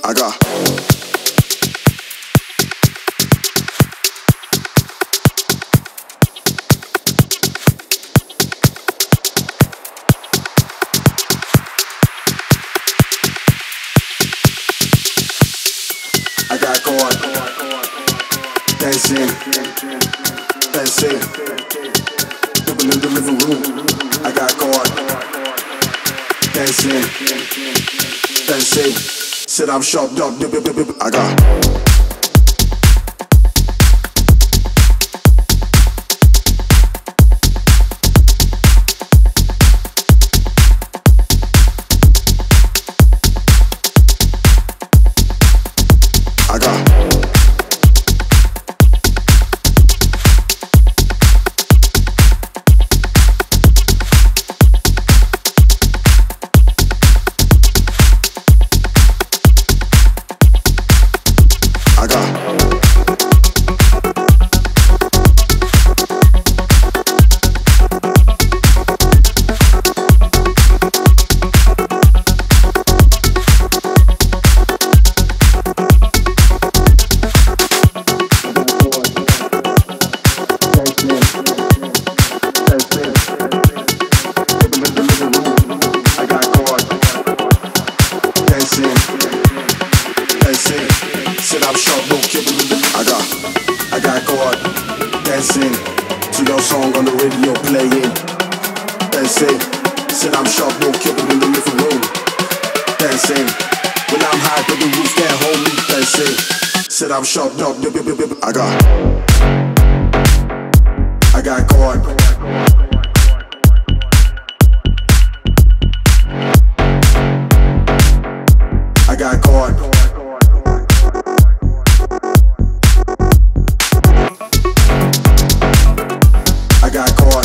I got. I got caught dancing, dancing, in the living room. I got caught dancing, dancing. Said I'm sharp, dog. I got. Said I'm sharp, no kidding. I got caught dancing to your song on the radio playing. Dancing, said I'm sharp, no kidding in the living room. Dancing, when I'm high, but the roof can't hold me. Dancing, said I'm sharp, dog. I got caught. I got caught. I got caught.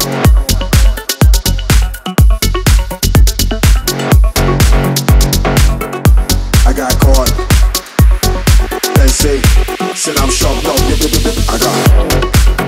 I got caught. They say, said I'm sharp, dog. I got.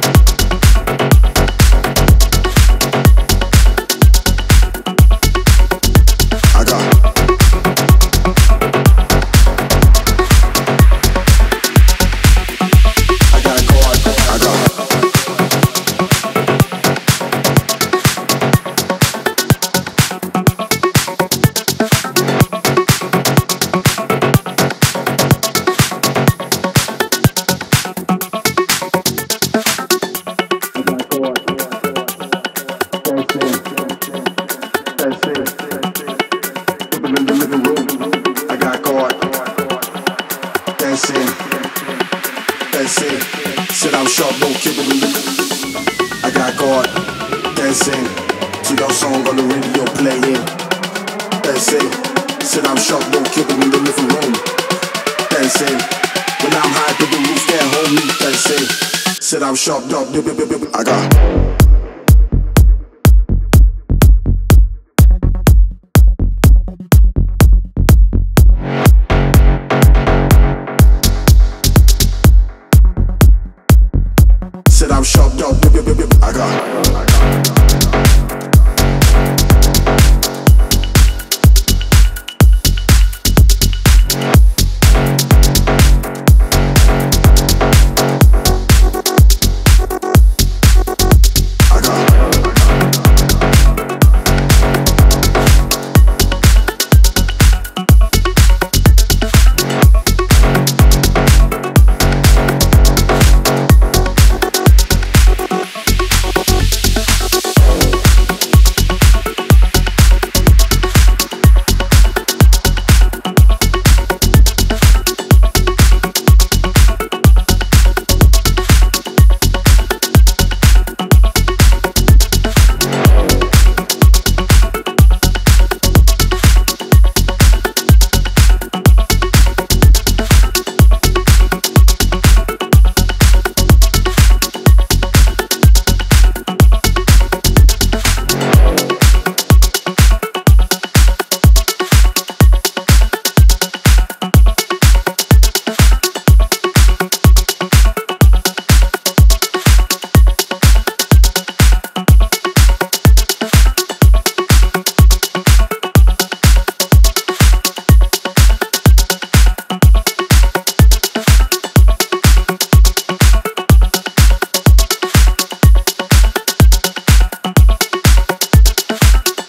Dancing, said I'm sharp, no kidding. I got caught dancing to your song on the radio playing. Dancing, said I'm sharp, no kidding in the living room. Dancing, when I'm high, but the roof can't hold me. Dancing, said I'm sharp, dog. I got.